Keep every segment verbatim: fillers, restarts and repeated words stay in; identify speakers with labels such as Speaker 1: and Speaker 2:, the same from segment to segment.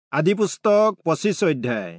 Speaker 1: আদিপুস্তক পঁচিছ অধ্যায়।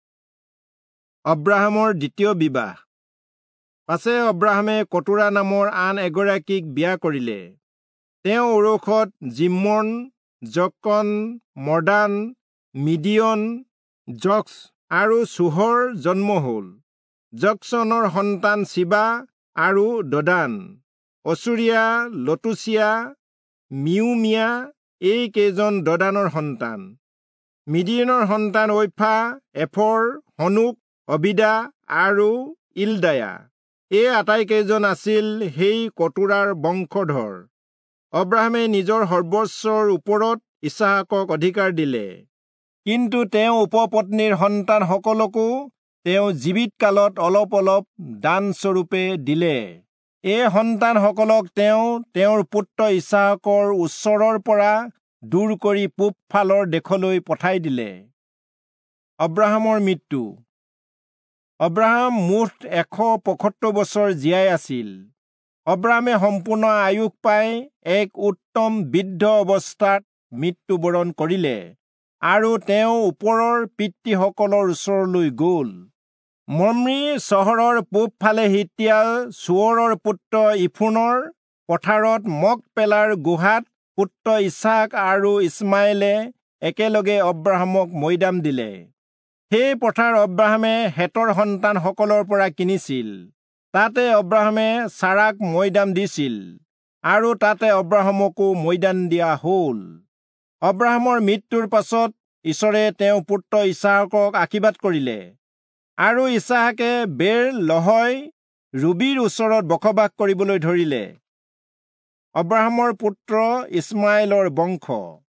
Speaker 1: অব্ৰাহামৰ দ্বিতীয় বিবাহ। পাছে অব্ৰাহামে কতুৰা নামৰ আন এগৰাকীক বিয়া কৰিলে। তেওঁ ঔৰসত জিম্মন, জকন, মৰ্দান, মিডিয়ন, জক্স আৰু চুহৰ জন্ম হ'ল। জকচনৰ সন্তান শিবা আৰু দদান, অচুৰিয়া, লতুচিয়া, মিউমিয়া এই কেইজন দদানৰ সন্তান। মিডিয়নৰ সন্তান ঐফা, এফৰ, হনুক, অবিদা আৰু ইলদায়া। এই আটাইকেইজন আছিল সেই কতুৰাৰ বংশধৰ। অব্ৰাহামে নিজৰ সৰ্বস্বৰ ওপৰত ইছহাকক অধিকাৰ দিলে, কিন্তু তেওঁ উপপত্নীৰ সন্তানসকলকো তেওঁ জীৱিত কালত অলপ অলপ দানস্বৰূপে দিলে। এই সন্তানসকলক তেওঁ তেওঁৰ পুত্ৰ ইছহাকৰ ওচৰৰ পৰা দূৰ কৰি পূব ফালৰ দেশলৈ পঠাই দিলে। অব্ৰাহামৰ মৃত্যু। অব্ৰাহাম মুঠ এশ পঁয়সত্তৰ বছৰ জীয়াই আছিল। অব্ৰাহামে সম্পূৰ্ণ আয়ুস পাই এক উত্তম বৃদ্ধ অৱস্থাত মৃত্যুবৰণ কৰিলে আৰু তেওঁ ওপৰৰ পিতৃসকলৰ ওচৰলৈ গ'ল। মম্ৰী চহৰৰ পূব ফালে হিত্তিয়াল চুৱৰৰ পুত্ৰ ইফুনৰ পথাৰত মকপেলাৰ গুহাত পুত্ৰ ইছহাক আৰু ইছমাইলে একেলগে অব্ৰাহামক মৈদাম দিলে। সেই পথাৰ অব্ৰাহামে হেতৰ সন্তানসকলৰ পৰা কিনিছিল। তাতে অব্ৰাহামে চাৰাক মৈদাম দিছিল আৰু তাতে অব্ৰাহামকো মৈদাম দিয়া হ'ল। অব্ৰাহামৰ মৃত্যুৰ পাছত ঈশ্বৰে তেওঁ পুত্ৰ ইছহাকক আশীৰ্বাদ কৰিলে আৰু ইছহাকে বেৰ লহয় ৰুবিৰ ওচৰত বসবাস কৰিবলৈ ধৰিলে। অব্ৰাহামৰ পুত্ৰ ইছমাইলৰ বংশ।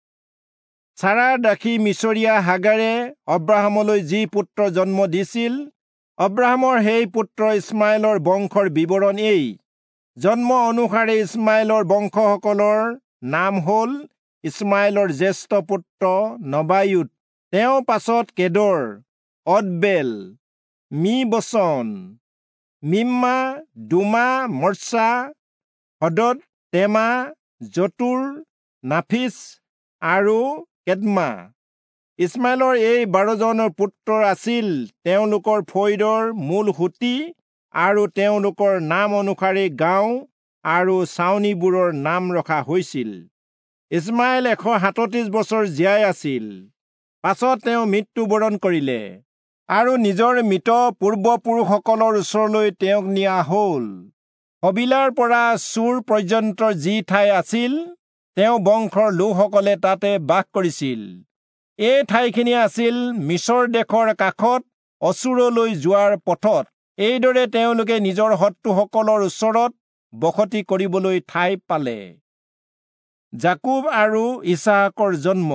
Speaker 1: চাৰাৰ দাসী মিছৰীয়া হাগাৰে অব্ৰাহামলৈ যি পুত্ৰ জন্ম দিছিল, অব্ৰাহামৰ সেই পুত্ৰ ইছমাইলৰ বংশৰ বিৱৰণ এই। জন্ম অনুসাৰে ইছমাইলৰ বংশসকলৰ নাম হ'ল: ইছমাইলৰ জ্যেষ্ঠ পুত্ৰ নবায়ুত, তেওঁৰ পাছত কেদৰ, অদবেল, মিবচন, মিম্মা, দুমা, মৰ্চা, হদদ, তেমা, জতুৰ, নাফিছ আৰু কেদমা। ইছমাইলৰ এই বাৰজন পুত্ৰ আছিল। তেওঁলোকৰ ফৈদৰ মূল সুঁতি আৰু তেওঁলোকৰ নাম অনুসাৰে গাঁও আৰু ছাউনীবোৰৰ নাম ৰখা হৈছিল। ইছমাইল এশ সাতত্ৰিছ বছৰ জীয়াই আছিল। পাছত তেওঁ মৃত্যুবৰণ কৰিলে আৰু নিজৰ মৃত পূৰ্বপুৰুষসকলৰ ওচৰলৈ তেওঁক নিয়া হ'ল। হবিলাৰ পৰা চুৰ পৰ্যন্ত যি ঠাই আছিল, তেওঁ বংশৰ লোকসকলে তাতে বাস কৰিছিল। এই ঠাইখিনি আছিল মিছৰ দেশৰ কাষত অচুৰলৈ যোৱাৰ পথত। এইদৰে তেওঁলোকে নিজৰ শত্ৰুসকলৰ ওচৰত বসতি কৰিবলৈ ঠাই পালে। জাকুব আৰু ইছহাকৰ জন্ম।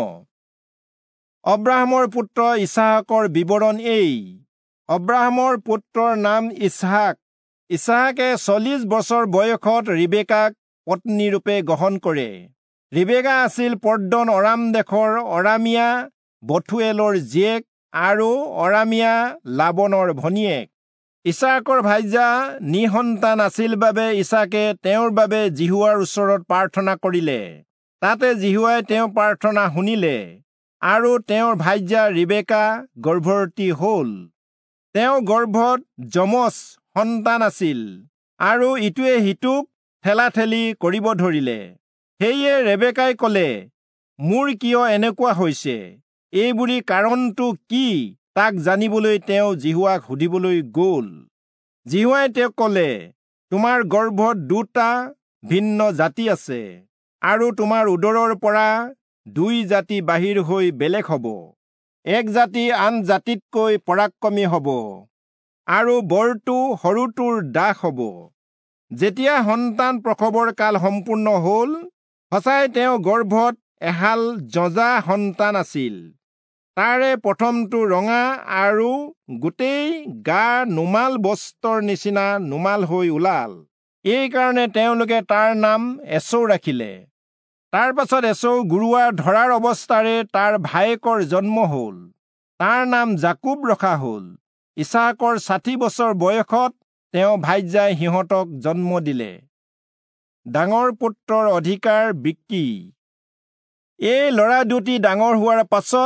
Speaker 1: অব্ৰাহামৰ পুত্ৰ ইছহাকৰ বিৱৰণ এই। অব্ৰাহামৰ পুত্ৰৰ নাম ইছহাক। ইছহাকে চল্লিছ বছৰ বয়সত ৰিবেকাক পত্নীৰূপে গ্ৰহণ কৰে। ৰিবেকা আছিল পৰ্দন অৰাম দেশৰ অৰামিয়া বথুৱেলৰ জীয়েক আৰু অৰামিয়া লাবনৰ ভনীয়েক। ইছহাকৰ ভাইজা নিসন্তান আছিল বাবে ইছহাকে তেওঁৰ বাবে জিহুৱাৰ ওচৰত প্ৰাৰ্থনা কৰিলে। তাতে জিহুৱাই তেওঁৰ প্ৰাৰ্থনা শুনিলে আৰু তেওঁৰ ভাইজা ৰিবেকা গৰ্ভৱতী হ'ল। তেওঁ গৰ্ভত যমজ সন্তান আছিল আৰু ইটোৱে সিটোক ঠেলাঠেলি কৰিব ধৰিলে। সেয়ে ৰেবেকাই ক'লে, মোৰ কিয় এনেকুৱা হৈছে? এইবুলি কাৰণটো কি তাক জানিবলৈ তেওঁ জিহুৱাক সুধিবলৈ গ'ল। জিহুৱাই তেওঁক ক'লে, তোমাৰ গৰ্ভত দুটা ভিন্ন জাতি আছে আৰু তোমাৰ উদৰৰ পৰা দুই জাতি বাহিৰ হৈ বেলেগ হ'ব। এক জাতি আন জাতিতকৈ পৰাক্ৰমী হ'ব আৰু বৰটো সৰুটোৰ দাস হ'ব। যেতিয়া সন্তান প্ৰসৱৰ কাল সম্পূৰ্ণ হ'ল, সঁচাই তেওঁ গৰ্ভত এহাল যঁজা সন্তান আছিল। তাৰে প্ৰথমটো ৰঙা আৰু গোটেই গা নুমাল বস্ত্ৰৰ নিচিনা নুমাল হৈ ওলাল। এইকাৰণে তেওঁলোকে তাৰ নাম এছৌ ৰাখিলে। তাৰ পাছত এছৌ গুৰুৱা ধৰাৰ অৱস্থাৰে তাৰ ভায়েকৰ জন্ম হ'ল। তাৰ নাম জাকুব ৰখা হ'ল। ইছহাকৰ ষাঠি বছৰ বয়সত তেওঁ ভাইজাই সিহঁতক জন্ম দিলে। ডাঙৰ পুত্ৰৰ অধিকাৰ বিক্ৰী। এই ল'ৰা দুটি ডাঙৰ হোৱাৰ পাছত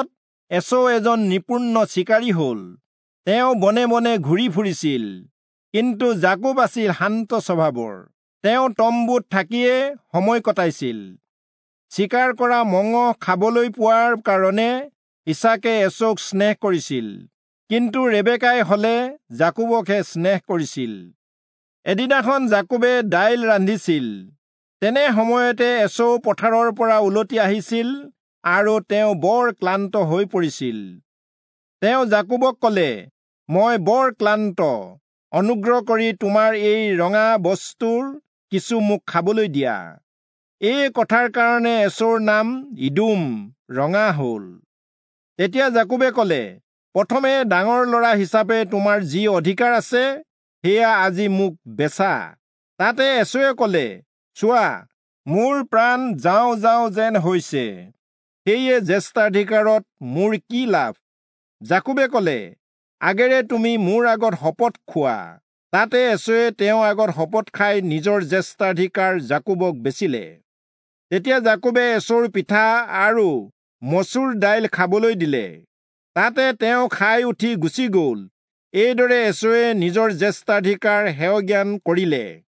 Speaker 1: এছৌ এজন নিপুণ চিকাৰী হ'ল। তেওঁ বনে বনে ঘূৰি ফুৰিছিল, কিন্তু জাকুব আছিল শান্ত স্বভাৱৰ। তেওঁ তম্বুত থাকিয়ে সময় কটাইছিল। চিকাৰ কৰা মঙহ খাবলৈ পোৱাৰ কাৰণে ইছাকে এছৌক স্নেহ কৰিছিল, কিন্তু ৰেবেকাই হলে জাকুবকহে স্নেহ কৰিছিল। এদিনাখন জাকুবে দাইল ৰান্ধিছিল। তেনে সময়তে এছৌ পথাৰৰ পৰা উলটি আহিছিল আৰু তেওঁ বৰ ক্লান্ত হৈ পৰিছিল। তেওঁ জাকুবক কলে, মই বৰ ক্লান্ত, অনুগ্ৰহ কৰি তোমাৰ এই ৰঙা বস্তুৰ কিছু মোক খাবলৈ দিয়া। এই কথাৰ কাৰণে এছৌৰ নাম ইদুম, ৰঙা হ'ল। তেতিয়া জাকুবে কলে, প্ৰথমে ডাঙৰ ল'ৰা হিচাপে তোমাৰ যি অধিকাৰ আছে সেয়া আজি মোক বেচা। তাতে এছৌৱে কলে, চোৱা, মোৰ প্ৰাণ যাওঁ যাওঁ যেন হৈছে, সেয়ে জ্যেষ্ঠাধিকাৰত মোৰ কি লাভ? জাকুবে কলে, আগেৰে তুমি মোৰ আগত শপত খোৱা। তাতে এছৌৱে তেওঁৰ আগত শপত খাই নিজৰ জ্যেষ্ঠাধিকাৰ জাকুবক বেচিলে। তেতিয়া জাকুবে এছৌৰ পিঠা আৰু মচুৰ দাইল খাবলৈ দিলে। তাতে তেওঁ খাই উঠি গুচি গল। এইদৰে এছৌৱে নিজৰ জ্যেষ্ঠাধিকাৰ হেয় জ্ঞান কৰিলে।